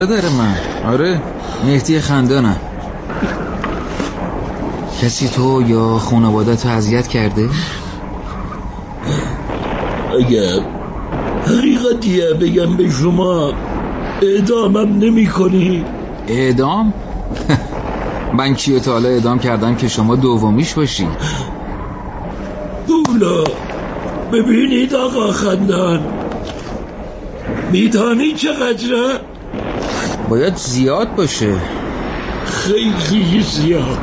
داره من. آره مهدی خندانم. کسی تو یا خانواده‌تو اذیت کرده؟ اگر حقیقتیه بگم به شما اعدامم نمی کنی؟ اعدام؟ من کیو تا حالا اعدام کردم که شما دومیش باشی؟ دولا ببینید آقا خندان، میدانی چقدره؟ باید زیاد باشه. خیلی زیاد.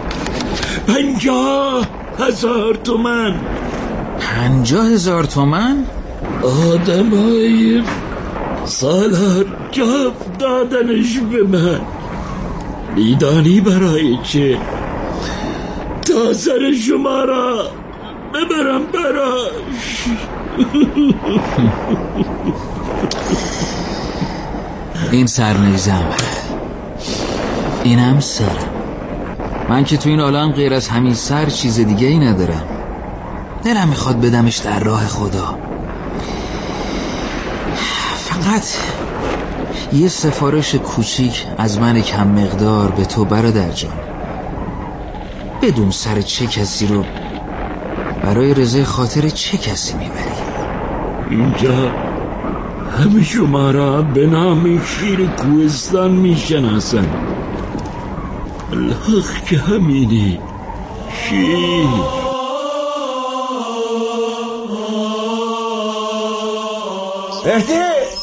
50,000 تومن. 50,000 تومن؟ آدمای سالار جاف دادنش به من. میدانی برای چه؟ تا سر شما را ببرم براش. این سرنیزم، اینم سرم. من که تو این عالم غیر از همین سر چیز دیگه ای ندارم. دلم میخواد بدمش در راه خدا. فقط یه سفارش کوچیک از من کم مقدار به تو برادر جان. بدون سر چه کسی رو برای رضای خاطر چه کسی میبری؟ اینجا همه شما را به نام شیر کوهستان میشناسن. الحق که همینی شیر. مهدی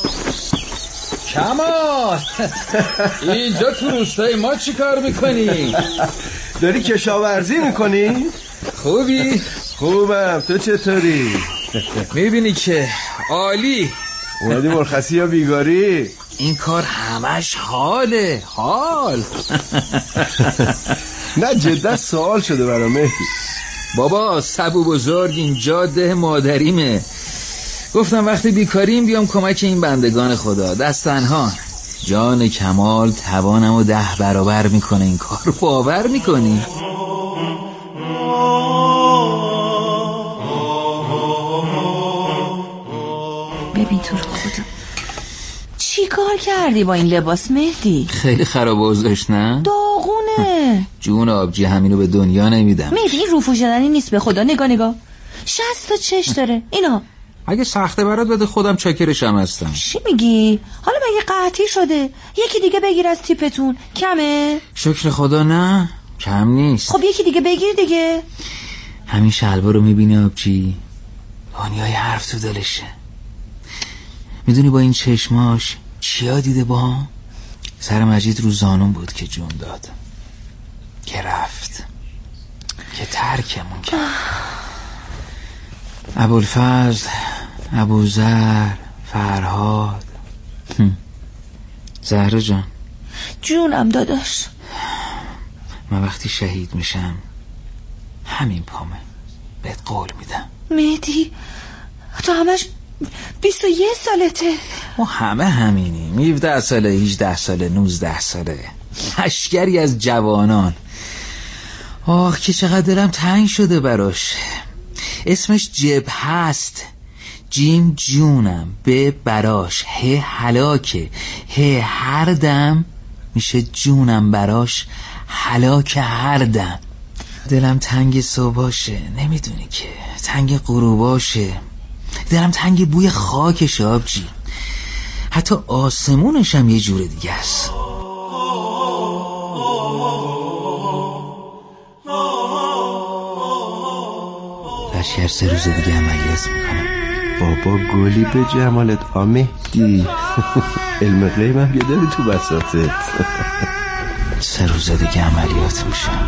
کمال اینجا تو روستای ما چی کار میکنی؟ داری کشاورزی میکنی؟ خوبی؟ خوبم، تو چطوری؟ میبینی که عالی. اومدی مرخصی یا بیگاری؟ این کار همش حاله. حال. نه جدا سوال شده برام مهدی. بابا سبو بزرگ اینجا ده مادریمه. گفتم وقتی بیکاریم بیام کمک این بندگان خدا. دست تنها. جان کمال توانمو 10 برابر میکنه این کار. باور میکنی؟ ببین تو رو خدا چی کار کردی با این لباس مهدی؟ خیلی خراب اوضاعش نه؟ داغونه. جون آبجی همینو به دنیا نمیدم. مهدی این روفو شدنی نیست به خدا. نگاه 60 تا چش داره اینا. اگه سخته برات بده خودم چاکرشم هستم. چی میگی؟ حالا مگه قحطی شده؟ یکی دیگه بگیر از تیپتون. کمه؟ شکر خدا نه کم نیست. خب یکی دیگه بگیر دیگه. همین شلوار رو میبینی آبجی؟ دنیای حرف تو دلشه. میدونی با این چشماش چیا دیده با هم؟ سر مجید رو زانون بود که جون داد، که رفت، که ترکمون کرد. ابوالفضل، ابوذر، فرهاد. زهره جان جونم داداش. من وقتی شهید میشم همین پامه، بهت قول میدم. مهدی تو همش 21 سالته. ما همه همینیم. 17 ساله، 18 ساله، 19 ساله. لشکری از جوانان. آه که چقدر دلم تنگ شده براش. اسمش جبهه است. جیم جونم، به براش، ه هلاکه، ه هر دم میشه جونم براش، هلاک هر دم. دلم تنگ صبحاشه، نمیدونی که تنگ غروباشه. دلم تنگ بوی خاکش آبجی. حتی آسمونش هم یه جور دیگه است. لشکر 3 روز دیگه عملیات میکنم. بابا گلی به جمالت آمهدی. علم غیب هم یه داری تو بساطت. 3 روز دیگه عملیات میشم.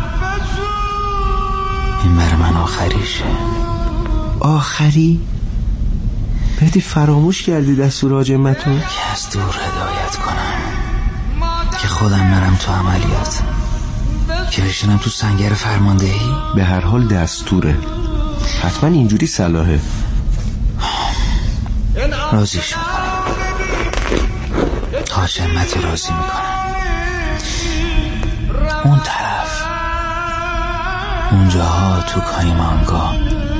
این برای من آخریشه. آخری؟ مهدی فراموش کردی دستور حاج متو؟ که از دور هدایت کنم، که خودم برم تو عملیات، که بشینم تو سنگر فرماندهی. به هر حال دستوره، حتما اینجوری صلاحه. راضیش میکنم، حاج متو راضی میکنم. اون طرف، اونجاها تو کایمانگاه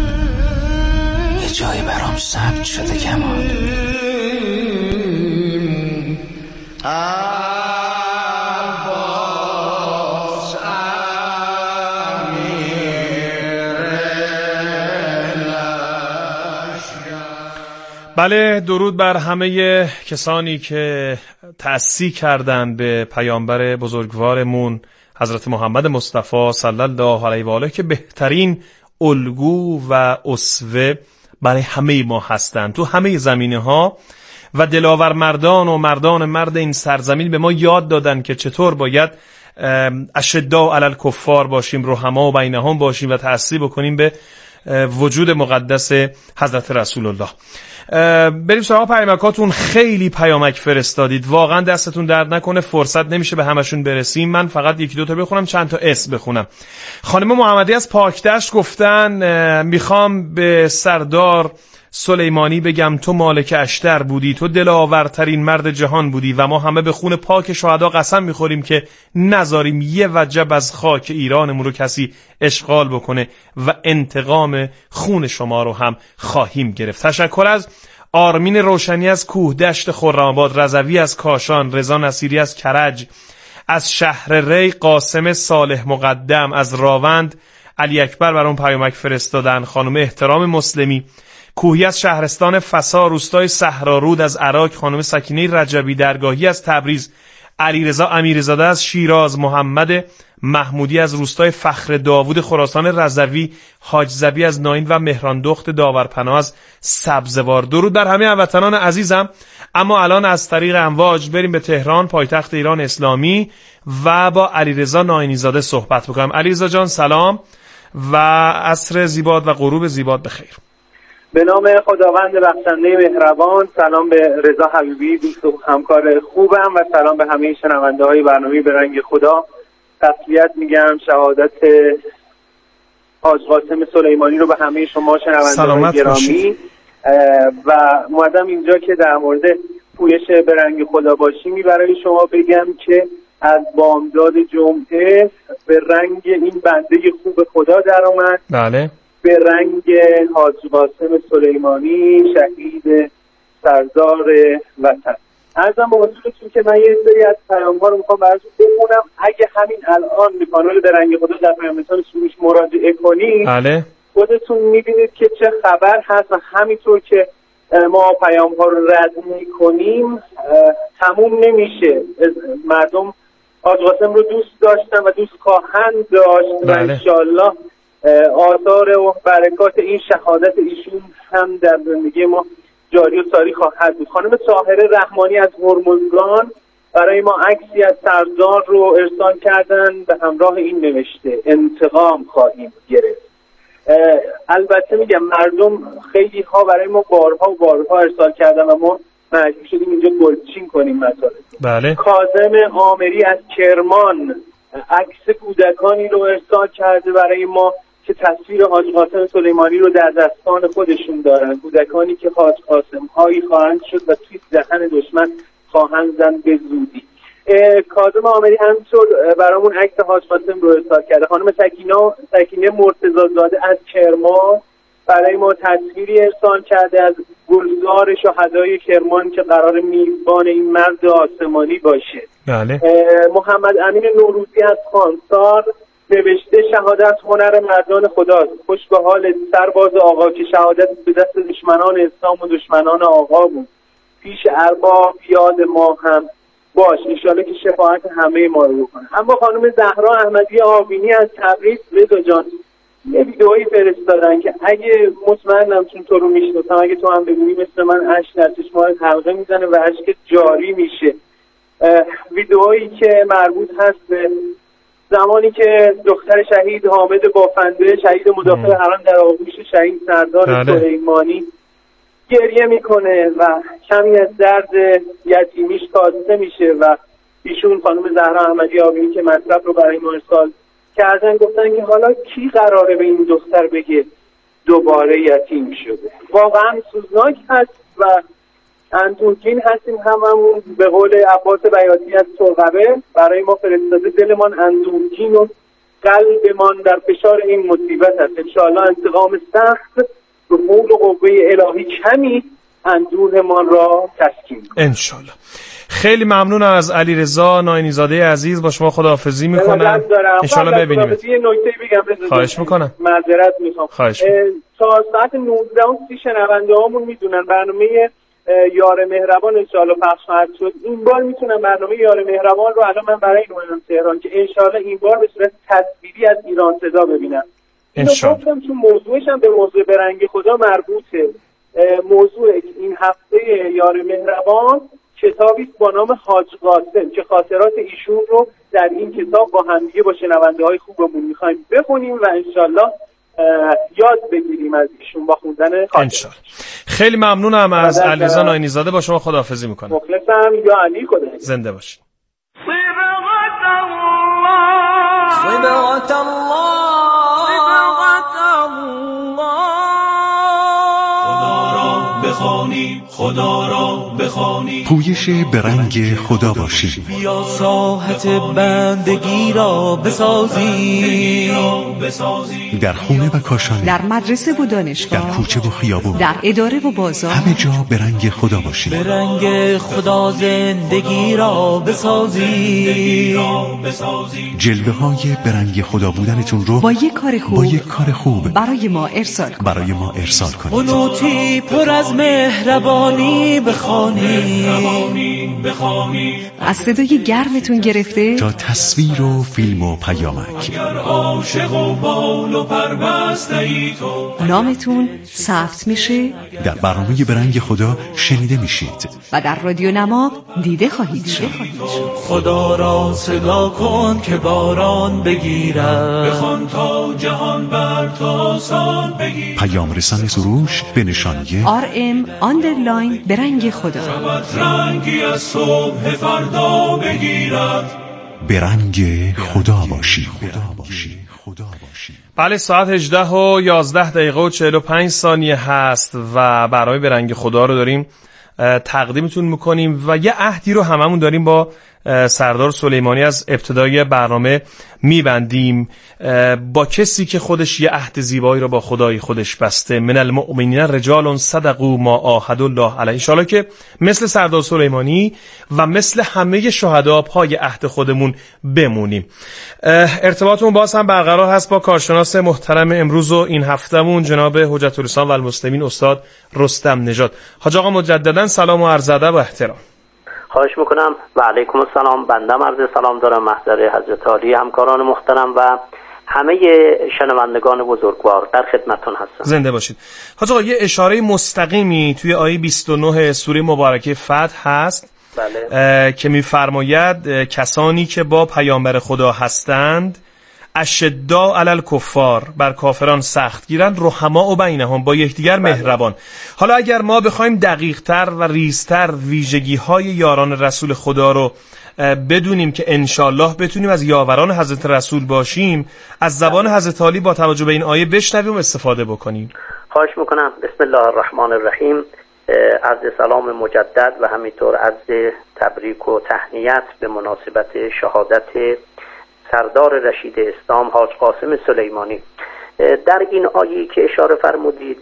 یه جایی برام ثبت شده کمال. بله، درود بر همه کسانی که تأسی کردند به پیامبر بزرگوارمون حضرت محمد مصطفی صلی الله علیه و آله که بهترین الگو و اسوه برای همه ما هستند تو همه زمینه‌ها و دلاور مردان و مردان مرد این سرزمین به ما یاد دادن که چطور باید اشداء علی الکفار باشیم، رحما بینهم باشیم و تأسی بکنیم به وجود مقدس حضرت رسول الله. بریم سراغ پیامکاتون. خیلی پیامک فرستادید، واقعا دستتون درد نکنه، فرصت نمیشه به همشون برسیم. من فقط یکی دو تا بخونم، چند تا اسم بخونم. خانم محمدی از پاکدشت گفتن میخوام به سردار سلیمانی بگم تو مالک اشتر بودی، تو دلاورترین مرد جهان بودی و ما همه به خون پاک شهدا قسم میخوریم که نذاریم یه وجب از خاک ایرانمون رو کسی اشغال بکنه و انتقام خون شما رو هم خواهیم گرفت. تشکر از آرمین روشنی از کوهدشت خرم‌آباد، رضوی از کاشان، رضا نصیری از کرج، از شهر ری قاسم صالح مقدم، از راوند علی اکبر برام پیامک فرستادن. خانم احترام مسلمی کوهی از شهرستان فسا، روستای صحرارود از عراق، خانم سکینه رجبی درگاهی از تبریز، علیرضا امیرزاده از شیراز، محمد محمودی از روستای فخر داوود خراسان رضوی، حاج زبی از ناین و مهران دخت داورپناه از سبزوار. درود بر همه هموطنان عزیزم. اما الان از طریق امواج بریم به تهران، پایتخت ایران اسلامی و با علیرضا ناینی زاده صحبت بکنم. علیرضا جان سلام و عصر زیباد و غروب زیباد بخیر. به نام خداوند بخشنده مهربان. سلام به رضا حبیبی دوست و همکار خوبم و سلام به همه شنونده های برنامه به رنگ خدا. تسلیت میگم شهادت حاج قاسم سلیمانی رو به همه شما شنونده های گرامی و اومدم اینجا که در مورد پویش به رنگ خدا باشیمی برای شما بگم که از بامداد جمعه به رنگ این بنده خوب خدا در اومد. بله، به رنگ حاج قاسم سلیمانی شهید سردار وطن. عرضم به حضورتون که من یه سری از پیام‌ها رو میخوام براتون بخونم. اگه همین الان به کانال به رنگ خدا در پیامتون سروش مراجعه کنید بله، خودتون میبینید که چه خبر هست و همینطور که ما پیام‌ها رو رد میکنیم تموم نمیشه. مردم حاج قاسم رو دوست داشتن و دوست خواهند داشت و انشالله آثار و برکات این شهادت ایشون هم در زندگی ما جاری و ساری خواهد بود. خانم طاهره رحمانی از هرمزگان برای ما عکسی از سردار رو ارسال کردن، به همراه این نوشته انتقام خواهیم گرفت. البته میگم مردم خیلی ها برای ما بارها و بارها ارسال کردن و ما مجبور شدیم اینجا گلچین کنیم مطالب. بله. کاظم آمری از کرمان عکس کودکانی رو ارسال کرده برای ما که تصویر حاج قاسم سلیمانی رو در دستان خودشون دارن، کودکانی که حاج قاسم هایی خواهند شد و توی دهن دشمن خواهند زد به زودی. کاظم آمری همینطور برامون عکس حاج قاسم رو ارسال کرده. خانم سکینه مرتضی زاده از کرمان برای ما تصویری ارسال کرده از گلزار شهدای کرمان که قرار میزبان این مرد آسمانی باشه. بله. محمد امین نوروزی از خانسار نوشته شهادت هنر مردان خداست، خوش به حال سرباز آقا که شهادت به دست دشمنان اسلام و دشمنان آقا بود، پیش ارباب یاد ما هم باش، انشالله که شفاعت همه ما رو بکنه. اما خانم زهرا احمدی آبینی از تبریز رضا جان یه ویدئویی فرستادن که اگه مطمئنم چون تو رو میشناسم، اگه تو هم ببینی مثل من اشک در چشمانت حلقه میزنه و اشک جاری میشه. ویدئویی که مربوط هست به زمانی که دختر شهید حامد بافنده شهید مدافع حرم در آغوش شهید سردار سلیمانی گریه میکنه و کمی از درد یتیمیش کاسته میشه و ایشون خانم زهرا احمدی آبینی که مطلب رو برای ما ارسال کردن گفتن که حالا کی قراره به این دختر بگه دوباره یتیم شده. واقعا سوزناک هست و اندوهگین هستیم هممون. به قول عباس بیاتی از سرقبه برای ما فرستاده دلمان اندوهگین و قلبمان در فشار این مصیبت هست، انشاءالله انتقام سخت به حول و قوه الهی کمی اندوهمان را تسکین کنه انشاءالله. خیلی ممنون از علیرضا ناینی زاده عزیز، با شما خداحافظی میکنم. انشاءالله ببینیم. یه نکته بگم. خواهش میکنم. معذرت میخوام. تا ساعت 19:30 شنونده هامون میدونن برنامه یار مهربان انشالله پخش خواهد شد. این بار میتونم برنامه یار مهربان رو الان من برای این اومدم تهران که انشالله این بار به صورت تصویری از ایران صدا ببینم. اینو گفتم چون موضوعش هم به موضوع برنگ خدا مربوطه. موضوع این هفته یار مهربان کتابی با نام حاج قاسم که خاطرات ایشون رو در این کتاب با همدیگه با شنونده‌های خوبمون می‌خوایم بخونیم و انشالله یاد بگیریم از ایشون با خوندن خاطرات. خیلی ممنونم از علیرضا ناینی‌زاده. با شما خداحافظی می‌کنم. مخلصم. یا علی خدا زنده باشید. صبغت الله خدا را بخوانی پویش برنگ خدا باشی. بیا ساحت بندگی را بسازی در خونه و کاشانه، در مدرسه و دانشگاه، در کوچه و خیابون، در اداره و بازار، همه جا برنگ خدا باشی. برنگ خدا زندگی را بسازی. جلوه های برنگ خدا بودنتون رو با یک کار خوب برای ما ارسال کنید. قنوتی پر از مهربانی بخوانی، از صدای گرمتون گرفته تا تصویر و فیلم و پیامک. نامتون ثبت میشه، در برنامه برنگ خدا شنیده میشید و در رادیو نما دیده خواهید شد. خدا را صدا کن که باران بگیرد، بخوان تا جهان بر تا سان بگیرد. پیام رسان سروش به نشانی RM_ برنگ خدا. رنگی از صبح فردا بگیرد. برنگ خدا باشی. بله، ساعت 18:11:45 هست و برنامه برنگ خدا رو داریم تقدیمتون میکنیم و یه عهدی رو هممون داریم با سردار سلیمانی از ابتدای برنامه میبندیم، با کسی که خودش یه عهد زیبایی رو با خدای خودش بسته. من المؤمنین رجال صدقوا ما عاهدوا الله علیه. ان شاءالله که مثل سردار سلیمانی و مثل همه شهدا پای عهد خودمون بمونیم. ارتباطمون باز هم برقرار هست با کارشناس محترم امروز و این هفتمون جناب حجت الاسلام و المسلمین استاد رستم نژاد. حاج آقا مجددا سلام و عرض ادب و احترام. خواهش میکنم. و علیکم السلام. بنده عرض سلام دارم محضر حضرت عالی، همکاران محترم و همه شنوندگان بزرگوار در خدمتتون هستم. زنده باشید. حاج آقا، یه اشاره مستقیمی توی آیه 29 سوره مبارکه فتح هست. بله. که می‌فرماید کسانی که با پیامبر خدا هستند اشداء علی الکفار، بر کافران سخت گیرند، رحماء بینهم، با یکدیگر مهربان. حالا اگر ما بخوایم دقیق‌تر و ریزتر ویژگی‌های یاران رسول خدا رو بدونیم که انشالله بتونیم از یاوران حضرت رسول باشیم، از زبان حضرت علی با توجه به این آیه بشنویم و استفاده بکنیم. خواهش میکنم. بسم الله الرحمن الرحیم. عرض سلام مجدد و همینطور عرض تبریک و تهنیت به مناسبت شهادت سردار رشید اسلام حاج قاسم سلیمانی. در این آیه که اشاره فرمودید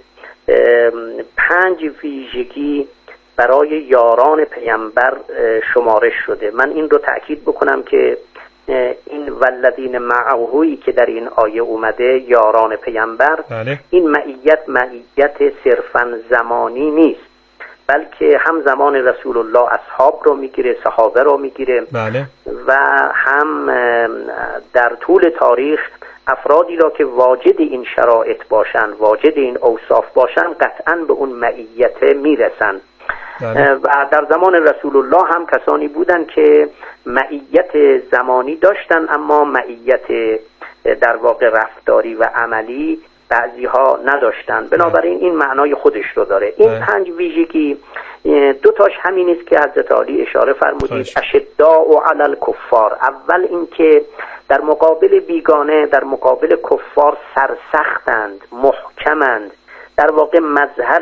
5 ویژگی برای یاران پیامبر شمارش شده. من این رو تأکید بکنم که این والذین معهویی که در این آیه اومده، یاران پیامبر، بله. این معیت صرفاً زمانی نیست، بلکه هم زمان رسول الله اصحاب رو میگیره، صحابه رو میگیره، بله. و هم در طول تاریخ افرادی را که واجد این شرایط باشن، واجد این اوصاف باشن، قطعاً به اون معیت میرسن. بله. و در زمان رسول الله هم کسانی بودن که معیت زمانی داشتن، اما معیت در واقع رفتاری و عملی بعضی ها نداشتن. بنابراین این معنای خودش رو داره. این 5 ویژگی 2 تاش همین است که حضرت علی اشاره فرمودید، اشداء علی الکفار. اول این که در مقابل بیگانه، در مقابل کفار سرسختند، محکمند، در واقع مظهر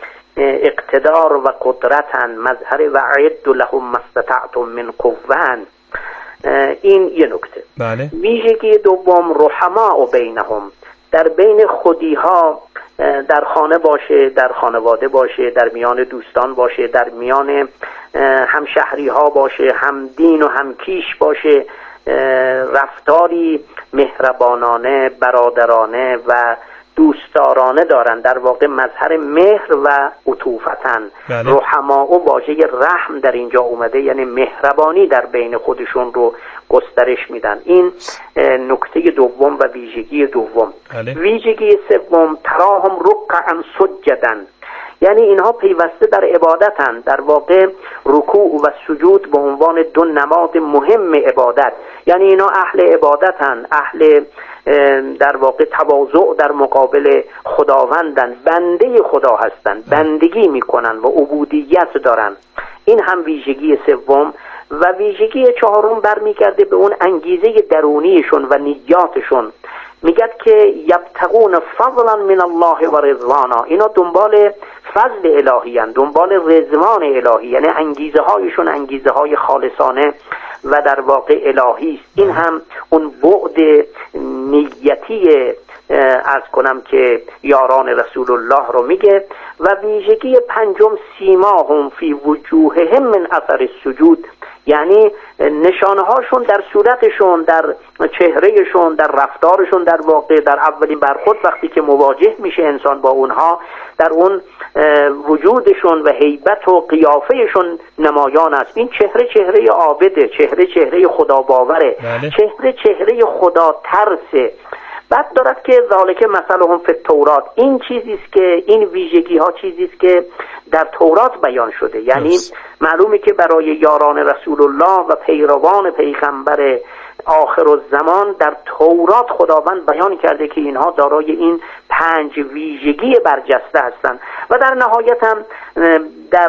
اقتدار و قدرتند، مظهر وعد لهم ما استطعتم من قوة. این یه نکته. بله. ویژگی دوم رحماء بینهم، در بین خودی‌ها، در خانه باشه، در خانواده باشه، در میان دوستان باشه، در میان همشهری‌ها باشه، هم دین و هم کیش باشه، رفتاری مهربانانه، برادرانه و دوستدارانه دارن، در واقع مظهر مهر و عطوفتن. رحما و واژه رحم در اینجا اومده، یعنی مهربانی در بین خودشون رو گسترش میدن. این نکته دوم و ویژگی دوم. ویژگی سوم تراهم رکعا سجدا، یعنی اینها پیوسته در عبادتن. در واقع رکوع و سجود به عنوان دو نماد مهم عبادت، یعنی اینا اهل عبادتن، اهل در واقع تواضع در مقابل خداوندن، بنده خدا هستن، بندگی میکنن و عبودیت دارن. این هم ویژگی سوم. و ویژگی چهارم برمیگرده به اون انگیزه درونیشون و نیاتشون. میگه که یبتغون فضلا من الله و رضوانا، اینا دنبال فضل الهی هستند، دنبال رضوان الهی، یعنی انگیزه هایشون انگیزه های خالصانه و در واقع الهی است. این هم اون بعد نیتی عرض کنم که یاران رسول الله رو میگه. و ویژگی پنجم سیماهم فی وجوههم من اثر السجود، یعنی نشانه هاشون در صورتشون، در چهرهشون، در رفتارشون، در واقع در اولین برخورد وقتی که مواجه میشه انسان با اونها، در اون وجودشون و هیبت و قیافهشون نمایان است. این چهره عابده، چهره خدا باوره، چهره خدا ترسه. بعد دارد که ذالک مثلهم فی التورات، این چیزی است که این ویژگی ها چیزی است که در تورات بیان شده. یعنی معلومه که برای یاران رسول الله و پیروان پیغمبر آخر الزمان در تورات خداوند بیان کرده که اینها دارای این 5 ویژگی برجسته هستند. و در نهایت هم در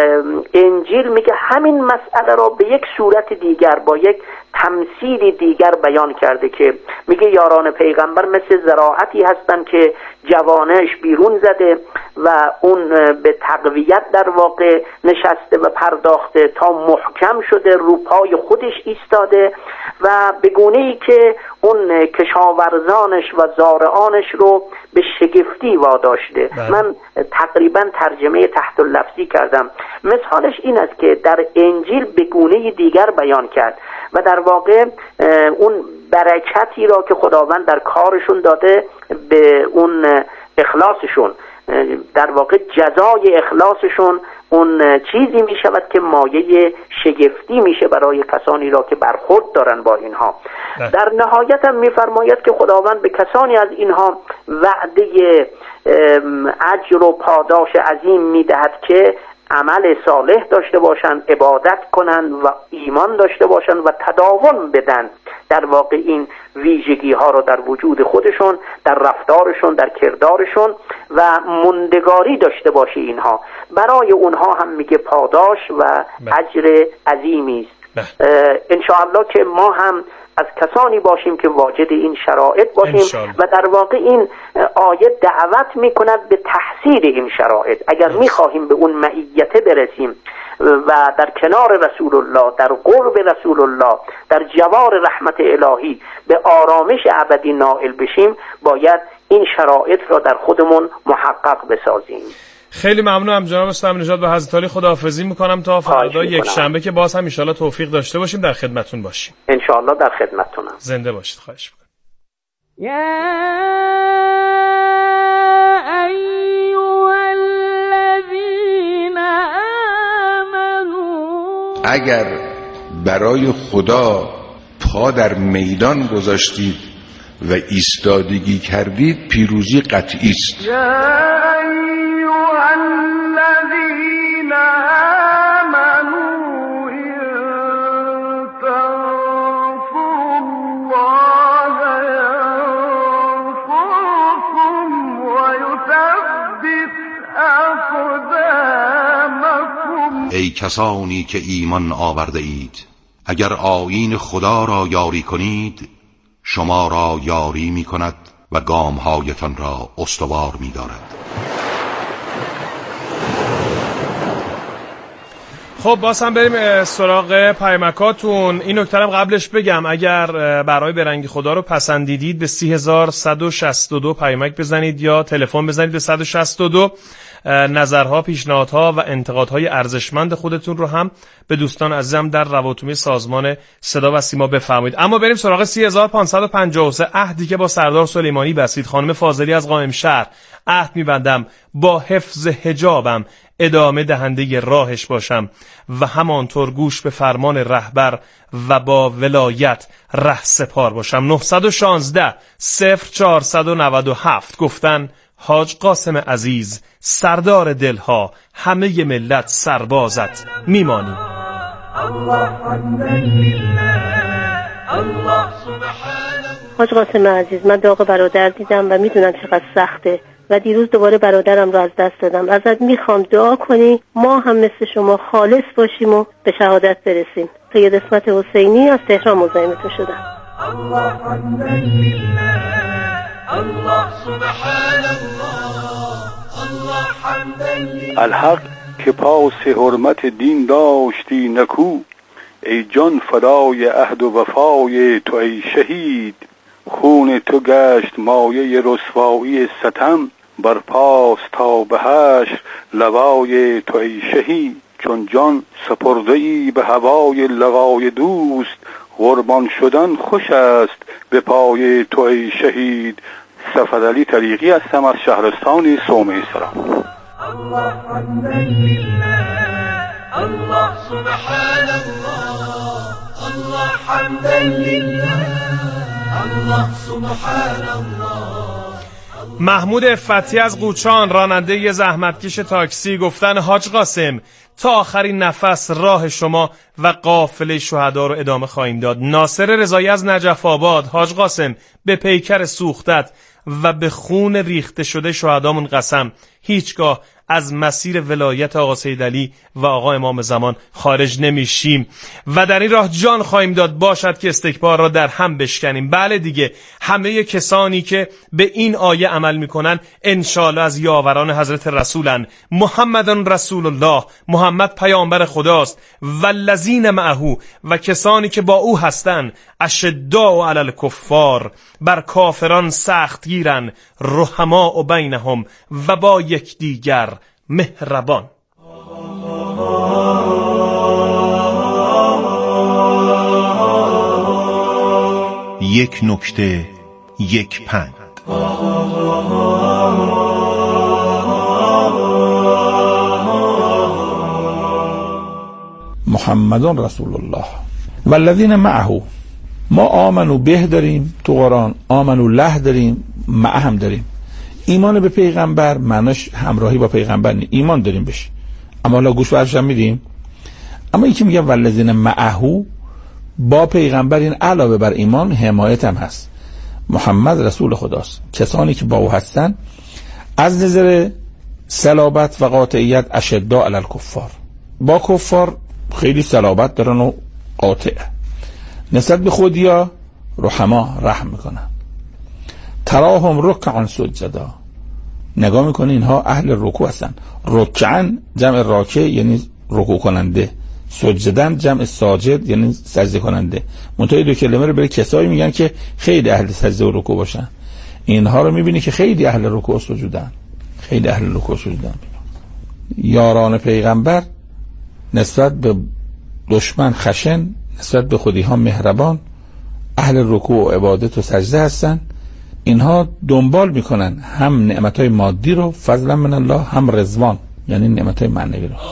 انجیل میگه همین مسئله را به یک صورت دیگر با یک تمثیل دیگر بیان کرده که میگه یاران پیغمبر مثل زراعتی هستن که جوانش بیرون زده و اون به تقویت در واقع نشسته و پرداخته تا محکم شده، رو پای خودش ایستاده و به گونه‌ای که اون کشاورزانش و زارعانش رو به شگفتی واداشته. من تقریبا ترجمه تحت اللفظی کردم. مثالش این است که در انجیل به گونه دیگر بیان کرد و در واقع اون برکتی را که خداوند در کارشون داده به اون اخلاصشون، در واقع جزای اخلاصشون اون چیزی می شود که مایه شگفتی میشه برای کسانی را که برخورد دارن با اینها. در نهایت هم می فرماید که خداوند به کسانی از اینها وعده اجر و پاداش عظیم می دهد که عمل صالح داشته باشند، عبادت کنند و ایمان داشته باشند و تداوم بدن در واقع این ویژگی ها رو در وجود خودشون، در رفتارشون، در کردارشون و مندگاری داشته باشه. اینها برای اونها هم میگه پاداش و اجر عظیمی است. انشاءالله که ما هم از کسانی باشیم که واجد این شرایط باشیم و در واقع این آیه دعوت میکند به تحصیل این شرایط. اگر میخواهیم به اون معیت برسیم و در کنار رسول الله، در قرب رسول الله، در جوار رحمت الهی به آرامش ابدی نائل بشیم، باید این شرایط را در خودمون محقق بسازیم. خیلی ممنونم جناب استاد نژاد. با حضرت عالی خداحافظی میکنم تا فردا یک شنبه که باز هم ان شاءالله توفیق داشته باشیم در خدمتتون باشیم. ان شاءالله در خدمتتونم. زنده باشید. خواهش میکنم. یا ایها الذین آمنوا، اگر برای خدا پا در میدان گذاشتید و ایستادگی کردید، پیروزی قطعی است. الذين آمنوا إن تنصروا الله ينصركم ويثبت أقدامكم. ای کسانی که ایمان آورده اید، اگر آیین خدا را یاری کنید، شما را یاری می کند و گامهایتان را استوار می دارد. خب باز هم بریم سراغ پیامکاتون. این نکته رو قبلش بگم، اگر برای برنگ خدا رو پسندیدید به 30162 پیامک بزنید یا تلفن بزنید به 162 نظرها، پیشنهادها و انتقادهای ارزشمند خودتون رو هم به دوستان عزیزم در رواتومی سازمان صدا و سیما بفرمایید. اما بریم سراغ 3553 عهدی که با سردار سلیمانی بستید. خانم فاضلی از قائم شهر: عهد می‌بندم با حفظ حجابم ادامه دهنده راهش باشم و همانطور گوش به فرمان رهبر و با ولایت ره سپار باشم. 916 0497 گفتن حاج قاسم عزیز، سردار دلها، همه ملت سربازت میمانیم. حاج قاسم عزیز، من داغ برادر دیدم و میدونم چقدر سخته و دیروز دوباره برادرم رو از دست دادم. ازت میخوام دعا کنی ما هم مثل شما خالص باشیم و به شهادت برسیم. سید اسمت حسینی از تهران مزاحم تو شدم. الحق که پاس حرمت دین داشتی نکو، ای جان فدای عهد و وفای تو ای شهید. خون تو گشت مایه رسوایی ستم، بر پاس تا به حشر لوای تو ای شهید. چون جان سپرده ای به هوای لقای دوست، قربان شدن خوش است به پای تو ای شهید. صفدعلی طریقی هستم از شهرستان صومعه سرا. الله سبحان الله، الله حمدا لله، الله سبحان الله. محمود افتی از قوچان، راننده زحمتکش تاکسی، گفتن حاج قاسم تا آخرین نفس راه شما و قافله شهدا رو ادامه خواهیم داد. ناصر رضایی از نجف آباد: حاج قاسم به پیکر سوختت و به خون ریخته شده شهدامون قسم، هیچگاه از مسیر ولایت آقا سیدعلی و آقا امام زمان خارج نمیشیم و در این راه جان خواهیم داد باشد که استکبار را در هم بشکنیم. بله دیگه، همه کسانی که به این آیه عمل میکنن انشالله از یاوران حضرت رسولن. محمدن رسول الله، محمد پیامبر خداست. والذین معه، و کسانی که با او هستن، اشداء علی الکفار، بر کافران سخت گیرن، رحماء بینهم، و با یکدیگر مهربان. یک نکته، یک پند. محمدان رسول الله والذین معه. ما آمنو به داریم تو قرآن، آمنو له داریم، معه هم داریم. ایمان به پیغمبر معناش همراهی با پیغمبر نی، ایمان داریم بشه، اما حالا گوش برش هم میدیم. اما این که میگه والذین معه، با پیغمبر، این علاوه بر ایمان حمایت هم هست. محمد رسول خداست، کسانی که با او هستن از نظر صلابت و قاطعیت اشداء علی الکفار، با کفار خیلی صلابت دارن و قاطع. نسبت به خودیا رحما، رحم میکنن. تراهم رکعا سجدا، نگاه میکنه اینها اهل رکوع هستن. رکعن جمع راکع یعنی رکوع کننده، سجدن جمع ساجد یعنی سجده کننده. منتهی دو کلمه رو برای کسایی میگن که خیلی اهل سجده و رکوع باشن. اینها رو میبینی که خیلی اهل رکوع و سجودن، خیلی اهل رکوع و سجودن. یاران پیغمبر نسبت به دشمن خشن، نسبت به خودی ها مهربان، اهل رکوع و عبادت و سجده هستن. اینها دنبال میکنن هم نعمتهای مادی رو فضلا من الله، هم رضوان یعنی نعمتهای معنوی رو.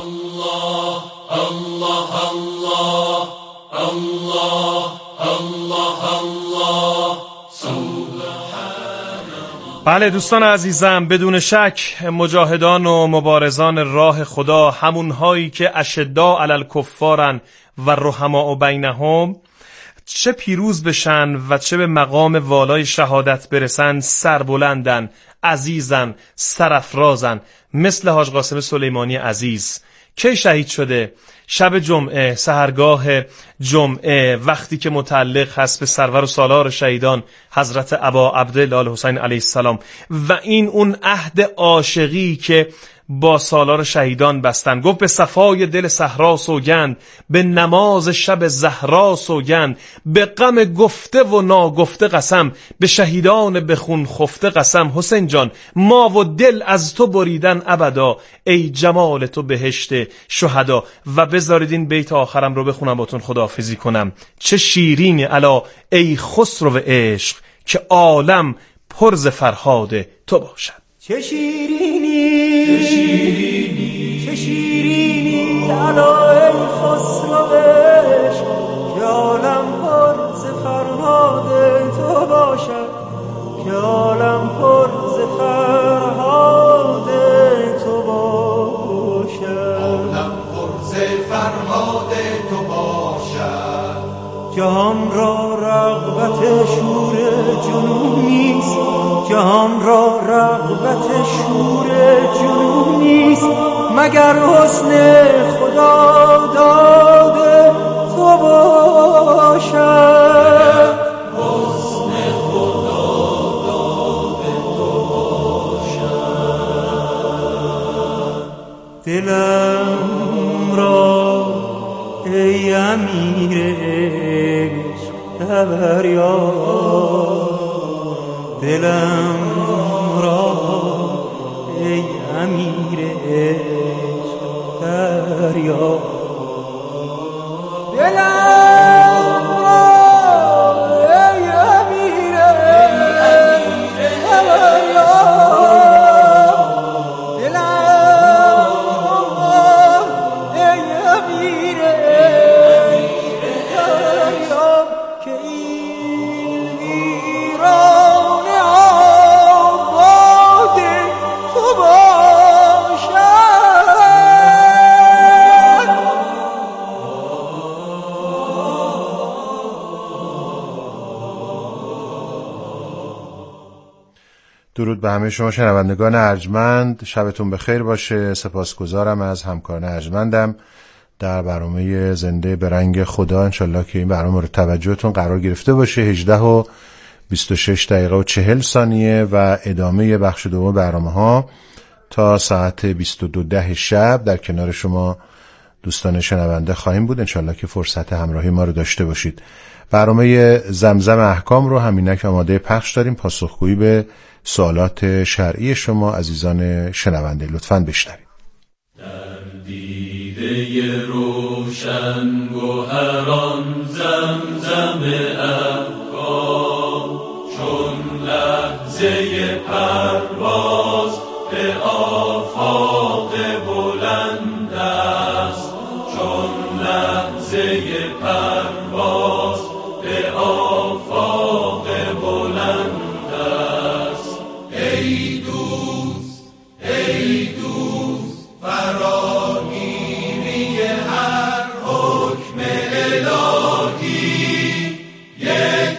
بله دوستان عزیزم، بدون شک مجاهدان و مبارزان راه خدا، همونهایی که اشداء علی الکفارن و رحماء بینهم، چه پیروز بشن و چه به مقام والای شهادت برسن، سربلندن، عزیزن، سرافرازن، مثل حاج قاسم سلیمانی عزیز. کی شهید شده؟ شب جمعه، سحرگاه جمعه، وقتی که متعلق هست به سرور و سالار شهیدان حضرت ابا عبدالله الحسین علیه السلام. و این اون عهد عاشقی که با سالار شهیدان بستن. گفت به صفای دل صحرا سوگند، به نماز شب زهرا سوگند، به غم گفته و ناگفته قسم، به شهیدان به خون خفته قسم. حسین جان ما و دل از تو بریدن ابدا، ای جمال تو بهشت شهدا. و بذارید این بیت آخرم رو بخونم باتون خداحافظی کنم. چه شیرینی الا ای خسرو عشق، که عالم پر ز فرهاد تو باشد. چه شیرینی چه شیرینی چه شیرینی الا ای خسرو عشق، که عالم پر ز فرهاد تو باشد، که عالم پر ز فرهاد تو باشد، عالم پر ز فرهاد تو باشد. جهان را رغبت شور جنونیست، جهان را رغبت شور جنونیست، مگر حسن خدا داده تو باشد، حسن خدا داده تو باشد. دلم را ای امیر عشق فریاد، دلم را ای امیر عشق فریاد، دلم را ای امیر عشق فریاد، دلم را ای امیر عشق فریاد، که این ویران آباد تو باشد. درود به همه شما شنوندگان ارجمند، شبتون بخیر باشه. سپاسگزارم از همکاران ارجمندم در برنامه زنده به رنگ خدا. انشالله که این برنامه مورد توجهتون قرار گرفته باشه. 18 و 26 دقیقه و 40 ثانیه و ادامه بخش دوم برنامه ها تا ساعت 22:10 شب در کنار شما دوستان شنونده خواهیم بود. انشالله که فرصت همراهی ما رو داشته باشید. برنامه زمزم احکام رو همینک آماده پخش داریم. پاسخگویی به سوالات شرعی شما عزیزان شنونده لطفاً بشنوید. دیده روشن گوهران زمزم احکام، چون لحظه پرواز به آفاق بلند است، چون لحظه پرواز به آفاق بلند است. ای دوست ای دوست فراگیری هر حکم الهی، یک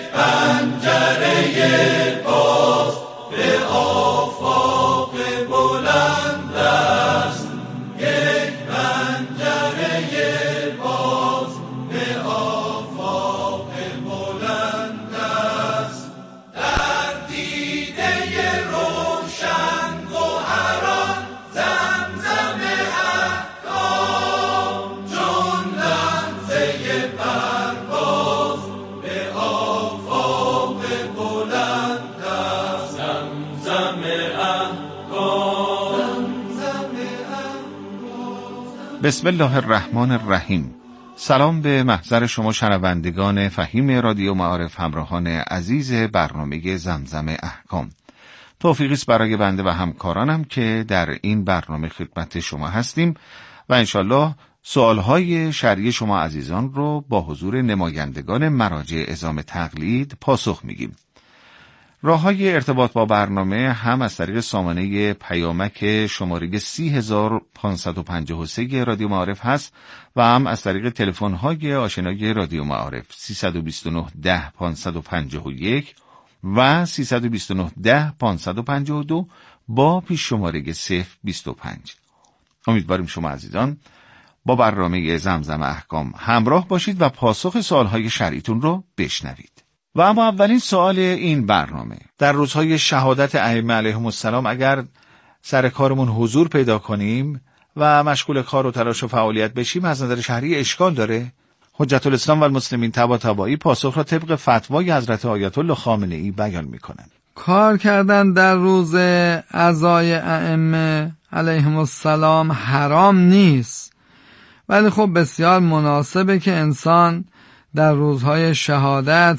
پنجره باز به آفاق بلند است، یک پنجره باز به آفاق بلند است. در دیده روشن گوهران زمزم احکام، چون لحظه پرواز به آفاق بلند است. زمزم احکام، زمزم بسم الله الرحمن الرحیم. سلام به محضر شما شنوندگان فهیم رادیو معارف، همراهان عزیز برنامه زمزم احکام. توفیقی است برای بنده و همکارانم که در این برنامه خدمت شما هستیم و انشالله سوالهای شرعی شما عزیزان رو با حضور نمایندگان مراجع عظام تقلید پاسخ میگیم. راه‌های ارتباط با برنامه هم از طریق سامانه پیامک شماره 30553 رادیو معارف هست و هم از طریق تلفن‌های آشنای رادیو معارف 329 10 551 و 329 10 552 با پیش شماره 025. امیدواریم شما عزیزان با برنامه زمزم احکام همراه باشید و پاسخ سوالهای شرعیتون رو بشنوید. و اما اولین سوال این برنامه: در روزهای شهادت ائمه علیهم السلام اگر سر کارمون حضور پیدا کنیم و مشغول کار و تلاش و فعالیت بشیم از نظر شرعی اشکال داره؟ حجت الاسلام و المسلمین طباطبایی پاسخ را طبق فتوای حضرت آیت الله خامنه ای بیان میکنند. کار کردن در روز عزای ائمه علیهم السلام حرام نیست، ولی خب بسیار مناسبه که انسان در روزهای شهادت